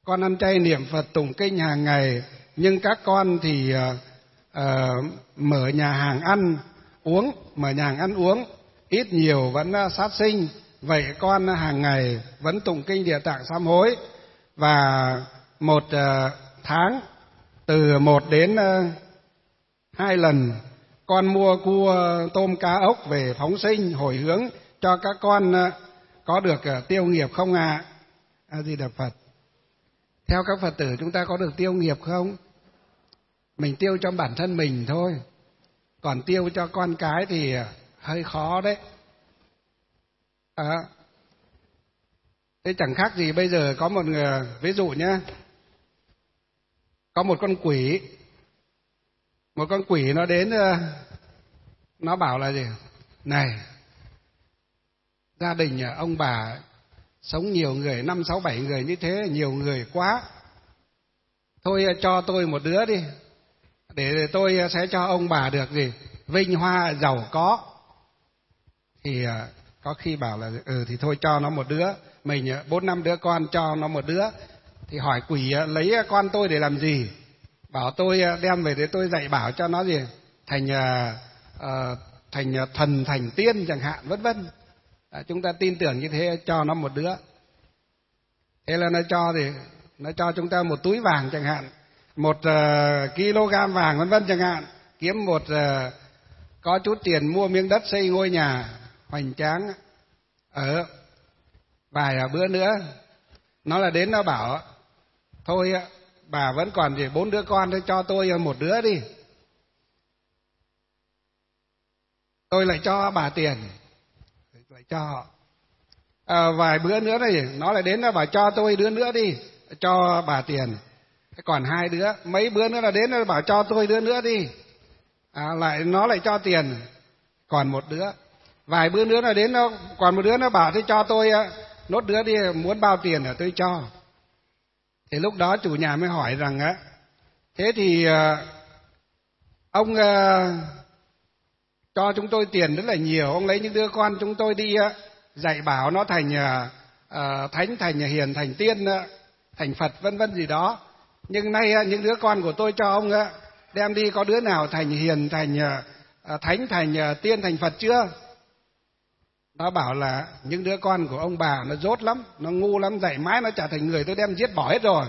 con ăn chay niệm Phật tụng kinh hàng ngày, nhưng các con thì mở nhà hàng ăn uống, ít nhiều vẫn sát sinh. Vậy con hàng ngày vẫn tụng kinh Địa Tạng sám hối, và một tháng từ 1 đến 2 lần con mua cua tôm cá ốc về phóng sinh hồi hướng cho các con có được tiêu nghiệp không ạ? A Di Đà Phật. Theo các Phật tử chúng ta có được tiêu nghiệp không? Mình tiêu cho bản thân mình thôi, còn tiêu cho con cái thì hơi khó đấy. Thế chẳng khác gì bây giờ có một người, ví dụ nhé, có một con quỷ nó đến, nó bảo là gì? Này, gia đình ông bà sống nhiều người, 5, 6, 7 người như thế, nhiều người quá. Thôi cho tôi một đứa đi, để tôi sẽ cho ông bà được gì? Vinh hoa giàu có. Thì có khi bảo là thì thôi cho nó một đứa, mình 4, 5 đứa con cho nó một đứa. Thì hỏi quỷ lấy con tôi để làm gì? Bảo tôi đem về để tôi dạy bảo cho nó gì? Thành thần, thành tiên chẳng hạn, vân vân. Chúng ta tin tưởng như thế, cho nó một đứa. Thế là nó cho chúng ta một túi vàng chẳng hạn, 1 kg vàng vân vân chẳng hạn, kiếm có chút tiền mua miếng đất xây ngôi nhà hoành tráng. Ở vài bữa nữa nó là đến, nó bảo thôi bà vẫn còn 4 đứa con, thôi cho tôi một đứa đi, tôi lại cho bà tiền, lại cho. Vài bữa nữa này nó lại đến, nó bảo cho tôi đứa nữa đi, cho bà tiền. Còn 2 đứa, mấy bữa nữa là đến, nó bảo cho tôi đứa nữa đi, nó lại cho tiền, còn 1 đứa. Vài bữa nữa là đến, nó còn 1 đứa, nó bảo thế cho tôi nốt đứa đi, muốn bao tiền là tôi cho. Thì lúc đó chủ nhà mới hỏi rằng thế thì ông cho chúng tôi tiền rất là nhiều, ông lấy những đứa con chúng tôi đi dạy bảo nó thành thánh, thành hiền, thành tiên, thành Phật vân vân gì đó. Nhưng nay những đứa con của tôi cho ông đem đi, có đứa nào thành hiền, thành thánh, thành tiên, thành Phật chưa? Nó bảo là những đứa con của ông bà nó dốt lắm, nó ngu lắm, dạy mãi nó chả thành người, tôi đem giết bỏ hết rồi.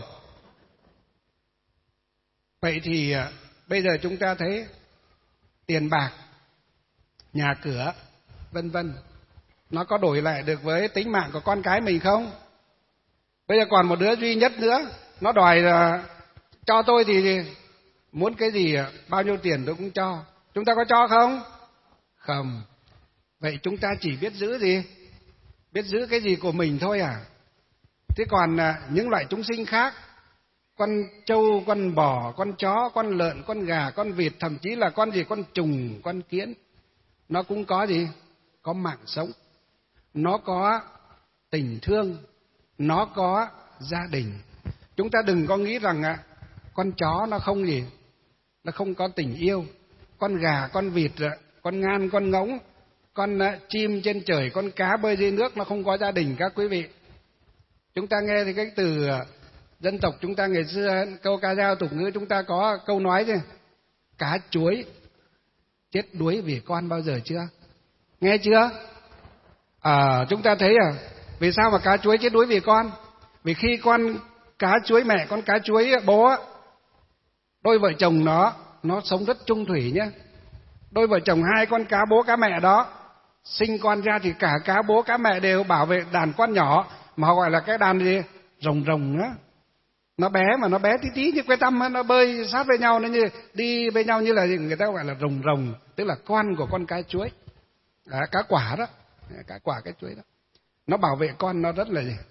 Vậy thì bây giờ chúng ta thấy tiền bạc, nhà cửa vân vân, nó có đổi lại được với tính mạng của con cái mình không? Bây giờ còn một đứa duy nhất nữa, nó đòi là cho tôi thì muốn cái gì, bao nhiêu tiền tôi cũng cho. Chúng ta có cho không? Không. Vậy chúng ta chỉ biết giữ gì? Biết giữ cái gì của mình thôi à? Thế còn những loại chúng sinh khác, con trâu, con bò, con chó, con lợn, con gà, con vịt, thậm chí là con gì, con trùng, con kiến, nó cũng có gì? Có mạng sống, nó có tình thương, nó có gia đình. Chúng ta đừng có nghĩ rằng con chó nó không gì, nó không có tình yêu. Con gà, con vịt, con ngan, con ngỗng, con chim trên trời, con cá bơi dưới nước, nó không có gia đình các quý vị. Chúng ta nghe thì cái từ dân tộc chúng ta ngày xưa, câu ca dao tục ngữ chúng ta có câu nói chứ, cá chuối chết đuối vì con bao giờ chưa? Nghe chưa? Chúng ta thấy vì sao mà cá chuối chết đuối vì con? Vì khi con cá chuối mẹ, con cá chuối bố, đôi vợ chồng nó sống rất chung thủy nhé. Đôi vợ chồng hai con cá bố cá mẹ đó sinh con ra thì cả cá bố cá mẹ đều bảo vệ đàn con nhỏ, mà họ gọi là cái đàn gì? Rồng rồng á. Nó bé mà nó bé tí tí như que tăm, nó bơi sát với nhau, nó như đi với nhau, như là người ta gọi là rồng rồng, tức là con của con cá chuối, cá quả đó, cá quả cái chuối đó. Nó bảo vệ con nó rất là gì?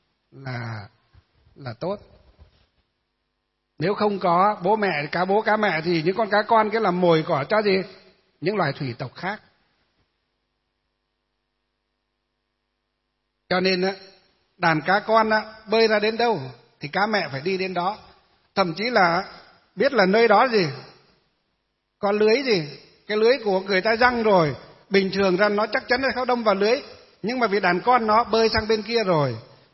Là tốt. Nếu không có bố mẹ, cá bố cá mẹ thì những con cá con cái làm mồi cỏ cho gì? Những loài thủy tộc khác. Cho nên đàn cá con bơi ra đến đâu thì cá mẹ phải đi đến đó. Thậm chí là biết là nơi đó gì? Có lưới gì? Cái lưới của người ta giăng rồi, bình thường ra nó chắc chắn là không đâm vào lưới. Nhưng mà vì đàn con nó bơi sang bên kia rồi,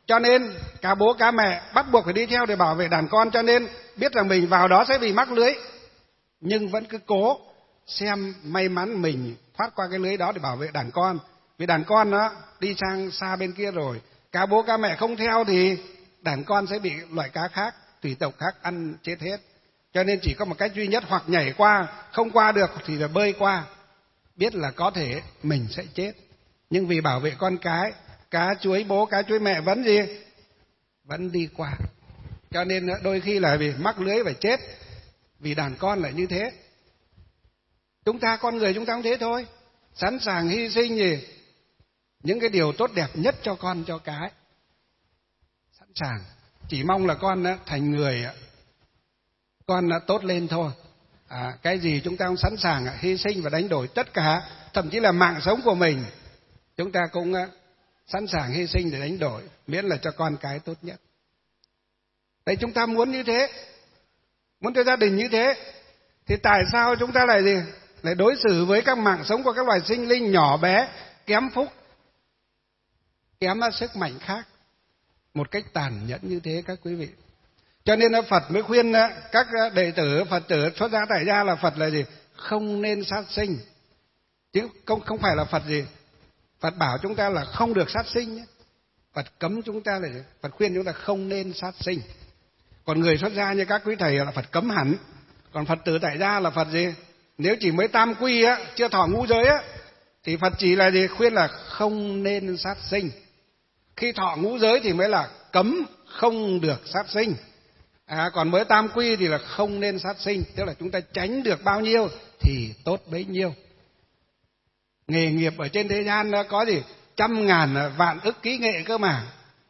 Cho nên cả bố cả mẹ bắt buộc phải đi theo để bảo vệ đàn con, cho nên biết rằng mình vào đó sẽ bị mắc lưới, nhưng vẫn cứ cố xem may mắn mình thoát qua cái lưới đó để bảo vệ đàn con. Vì đàn con nó đi sang xa bên kia rồi, cả bố cả mẹ không theo thì đàn con sẽ bị loại cá khác, thủy tộc khác ăn chết hết. Cho nên chỉ có một cách duy nhất, hoặc nhảy qua, không qua được thì là bơi qua. Biết là có thể mình sẽ chết, nhưng vì bảo vệ con cái, cá chuối bố cá chuối mẹ vẫn gì? Vẫn đi qua. Cho nên đôi khi là vì mắc lưới phải chết, vì đàn con lại như thế. Chúng ta con người chúng ta cũng thế thôi, sẵn sàng hy sinh gì những cái điều tốt đẹp nhất cho con cho cái, sẵn sàng, chỉ mong là con thành người, con tốt lên thôi. Cái gì chúng ta cũng sẵn sàng hy sinh và đánh đổi tất cả, thậm chí là mạng sống của mình chúng ta cũng sẵn sàng hy sinh để đánh đổi, miễn là cho con cái tốt nhất. Đấy, chúng ta muốn như thế, muốn cho gia đình như thế, thì tại sao chúng ta lại gì? Lại đối xử với các mạng sống của các loài sinh linh nhỏ bé, kém phúc, kém sức mạnh khác một cách tàn nhẫn như thế các quý vị. Cho nên Phật mới khuyên các đệ tử Phật tử xuất gia tại gia là Phật là gì? Không nên sát sinh. Chứ không phải là Phật gì? Phật bảo chúng ta là không được sát sinh nhé. Phật cấm chúng ta là gì? Phật khuyên chúng ta không nên sát sinh. Còn người xuất gia như các quý thầy là Phật cấm hẳn. Còn Phật tử tại gia là Phật gì? Nếu chỉ mới tam quy á, chưa thọ ngũ giới á, thì Phật chỉ là gì? Khuyên là không nên sát sinh. Khi thọ ngũ giới thì mới là cấm không được sát sinh. Còn mới tam quy thì là không nên sát sinh, tức là chúng ta tránh được bao nhiêu thì tốt bấy nhiêu. Nghề nghiệp ở trên thế gian nó có gì? Trăm ngàn vạn ức kỹ nghệ cơ mà.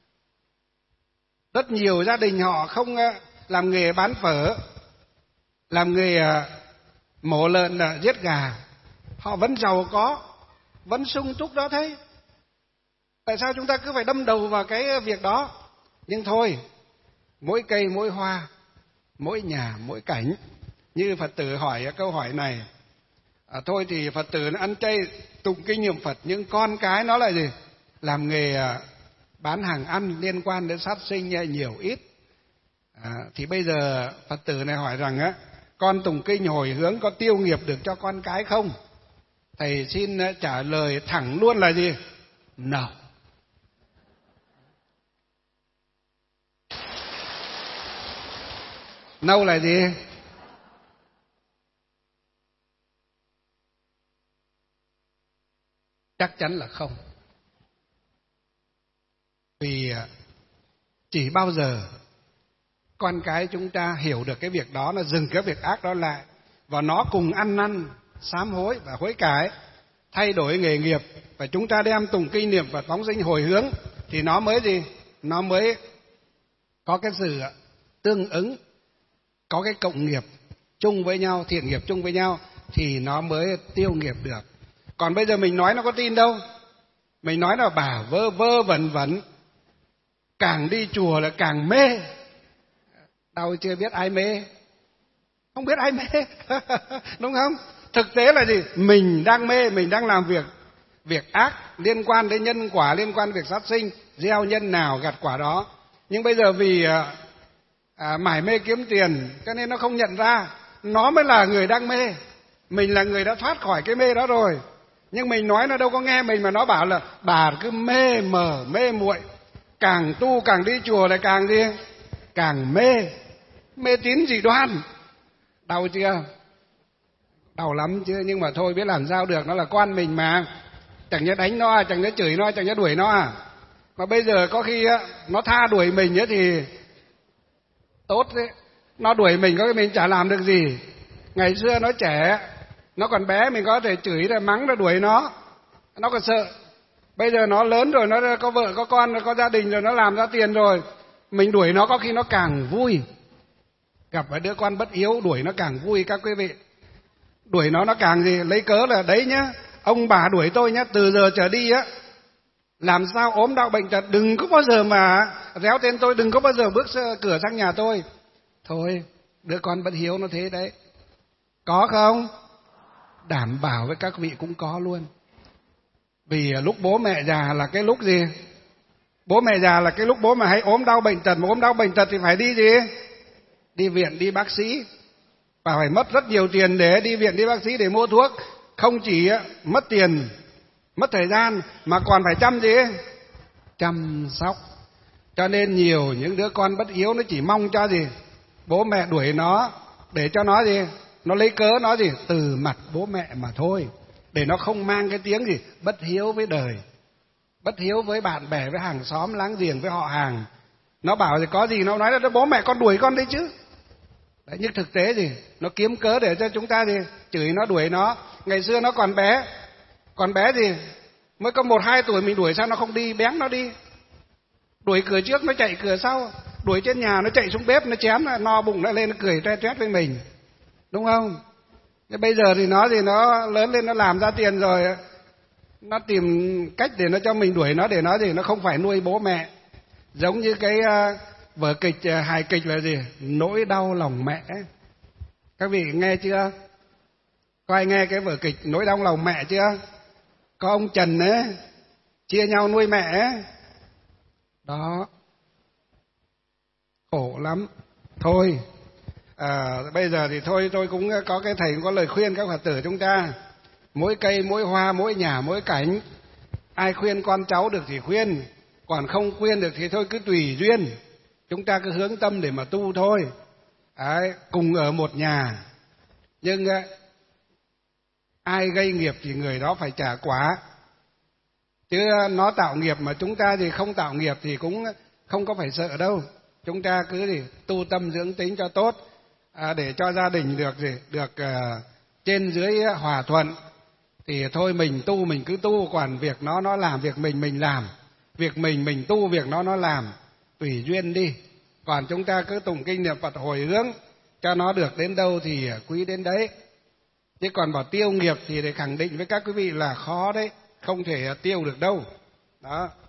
Rất nhiều gia đình họ không làm nghề bán phở, làm nghề mổ lợn giết gà, họ vẫn giàu có, vẫn sung túc đó thế. Tại sao chúng ta cứ phải đâm đầu vào cái việc đó? Nhưng thôi, mỗi cây mỗi hoa, mỗi nhà mỗi cảnh. Như Phật tử hỏi câu hỏi này, thôi thì Phật tử nó ăn chay tụng kinh niệm Phật, nhưng con cái nó là gì? Làm nghề bán hàng ăn liên quan đến sát sinh nhiều ít. Thì bây giờ Phật tử này hỏi rằng con tụng kinh hồi hướng có tiêu nghiệp được cho con cái không? Thầy xin trả lời thẳng luôn là gì? No. No là gì? Chắc chắn là không. Vì chỉ bao giờ con cái chúng ta hiểu được cái việc đó, nó dừng cái việc ác đó lại, và nó cùng ăn năn sám hối và hối cải, thay đổi nghề nghiệp, và chúng ta đem tụng kinh niệm và phóng sinh hồi hướng, thì nó mới gì? Nó mới có cái sự tương ứng, có cái cộng nghiệp chung với nhau, thiện nghiệp chung với nhau, thì nó mới tiêu nghiệp được. Còn bây giờ mình nói nó có tin đâu. Mình nói là bà vơ vơ vẩn vẩn, càng đi chùa là càng mê. Đâu chưa biết ai mê? Không biết ai mê. Đúng không? Thực tế là gì? Mình đang mê, mình đang làm việc ác liên quan đến nhân quả, liên quan đến việc sát sinh, gieo nhân nào gặt quả đó. Nhưng bây giờ vì mải mê kiếm tiền cho nên nó không nhận ra nó mới là người đang mê. Mình là người đã thoát khỏi cái mê đó rồi, nhưng mình nói nó đâu có nghe mình, mà nó bảo là bà cứ mê mờ mê muội, càng tu càng đi chùa lại càng gì? Càng mê. Mê tín dị đoan. Đau chưa? Đau lắm chứ, nhưng mà thôi, biết làm sao được, nó là con mình mà. Chẳng nhẽ đánh nó, chẳng nhẽ chửi nó, chẳng nhẽ đuổi nó à? Mà bây giờ có khi nó tha đuổi mình thì tốt đấy. Nó đuổi mình có khi mình chả làm được gì. Ngày xưa nó trẻ, nó còn bé, mình có thể chửi rồi mắng rồi đuổi nó còn sợ. Bây giờ nó lớn rồi, nó có vợ có con, có gia đình rồi, nó làm ra tiền rồi, mình đuổi nó có khi nó càng vui. Gặp một đứa con bất hiếu đuổi nó càng vui các quý vị. Đuổi nó càng gì? Lấy cớ là đấy nhá, ông bà đuổi tôi nhá, từ giờ trở đi làm sao ốm đau bệnh tật đừng có bao giờ mà réo tên tôi, đừng có bao giờ bước cửa sang nhà tôi. Thôi, đứa con bất hiếu nó thế đấy. Có không? Đảm bảo với các vị cũng có luôn. Vì lúc bố mẹ già là cái lúc gì? Bố mẹ già là cái lúc bố mà hay ốm đau bệnh tật, mà ốm đau bệnh tật thì phải đi gì? Đi viện, đi bác sĩ. Và phải mất rất nhiều tiền để đi viện, đi bác sĩ để mua thuốc. Không chỉ mất tiền, mất thời gian, mà còn phải chăm sóc. Cho nên nhiều những đứa con bất hiếu nó chỉ mong cho gì? Bố mẹ đuổi nó, để cho nó gì? Nó lấy cớ nó gì? Từ mặt bố mẹ mà thôi. Để nó không mang cái tiếng gì? Bất hiếu với đời, bất hiếu với bạn bè, với hàng xóm láng giềng, với họ hàng. Nó bảo thì có gì nó nói là bố mẹ con đuổi con đấy chứ. Đấy, nhưng thực tế gì? Nó kiếm cớ để cho chúng ta gì? Chửi nó, đuổi nó. Ngày xưa nó còn bé gì? Mới có 1-2 tuổi mình đuổi sao nó không đi, bén nó đi. Đuổi cửa trước nó chạy cửa sau, đuổi trên nhà nó chạy xuống bếp nó chém, nó no bụng nó lên nó cười tre trét với mình. Đúng không? Thế bây giờ thì nó lớn lên nó làm ra tiền rồi, nó tìm cách để nó cho mình đuổi nó, để nó gì? Nó không phải nuôi bố mẹ. Giống như cái vở kịch, hài kịch là gì? Nỗi đau lòng mẹ. Các vị nghe chưa? Có ai nghe cái vở kịch Nỗi đau lòng mẹ chưa? Có ông Trần ấy chia nhau nuôi mẹ ấy. Đó, khổ lắm. Thôi bây giờ thì thôi, tôi cũng có cái thầy cũng có lời khuyên các Phật tử chúng ta. Mỗi cây, mỗi hoa, mỗi nhà, mỗi cảnh. Ai khuyên con cháu được thì khuyên, còn không khuyên được thì thôi cứ tùy duyên. Chúng ta cứ hướng tâm để mà tu thôi. Đấy, cùng ở một nhà. Nhưng ai gây nghiệp thì người đó phải trả quả. Chứ nó tạo nghiệp mà chúng ta thì không tạo nghiệp thì cũng không có phải sợ đâu. Chúng ta cứ gì tu tâm dưỡng tính cho tốt, để cho gia đình được trên dưới hòa thuận. Thì thôi mình tu mình cứ tu, còn việc nó làm, việc mình làm, việc mình tu, việc nó làm, tùy duyên đi. Còn chúng ta cứ tụng kinh niệm Phật hồi hướng cho nó được đến đâu thì quý đến đấy. Chứ còn bảo tiêu nghiệp thì để khẳng định với các quý vị là khó đấy, không thể tiêu được đâu. Đó.